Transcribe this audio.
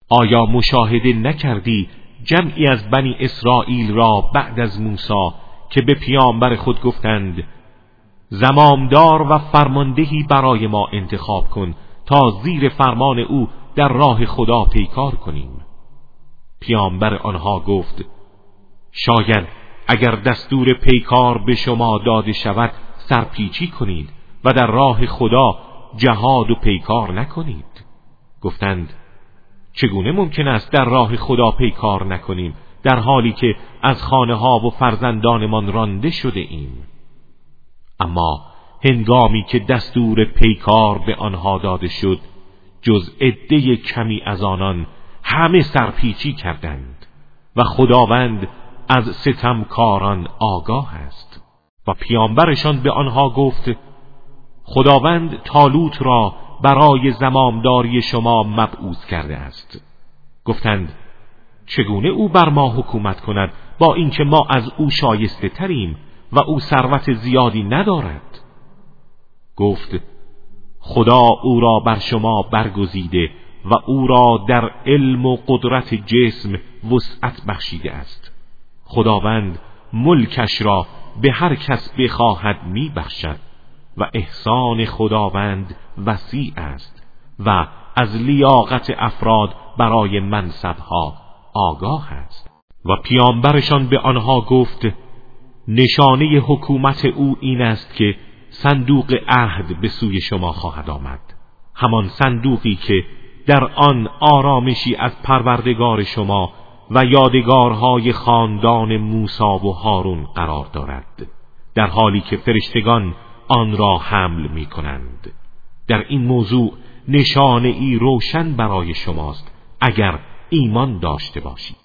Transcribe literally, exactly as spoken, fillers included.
آیا مشاهده نکردی جمعی از بنی اسرائیل را بعد از موسی که به پیامبر خود گفتند زمامدار و فرماندهی برای ما انتخاب کن تا زیر فرمان او در راه خدا پیکار کنیم؟ پیامبر آنها گفت شاید اگر دستور پیکار به شما داده شود سرپیچی کنید و در راه خدا جهاد و پیکار نکنید. گفتند چگونه ممکن است در راه خدا پیکار نکنیم در حالی که از خانه ها و فرزندانمان رانده شده ایم؟ اما هنگامی که دستور پیکار به آنها داده شد جز عده کمی از آنان همه سرپیچی کردند و خداوند از ستمکاران آگاه است. و پیامبرشان به آنها گفت خداوند طالوت را برای زمامداری شما مبعوث کرده است. گفتند چگونه او بر ما حکومت کند با اینکه ما از او شایسته تریم و او ثروت زیادی ندارد؟ گفت خدا او را بر شما برگزیده و او را در علم و قدرت جسم وسعت بخشیده است. خداوند ملکش را به هر کس بخواهد می بخشد و احسان خداوند وسیع است و از لیاقت افراد برای منصبها آگاه است. و پیامبرشان به آنها گفت نشانه حکومت او این است که صندوق عهد به سوی شما خواهد آمد، همان صندوقی که در آن آرامشی از پروردگار شما و یادگارهای خاندان موسی و هارون قرار دارد، در حالی که فرشتگان آن را حمل می کنند. در این موضوع نشانه ای روشن برای شماست اگر ایمان داشته باشید.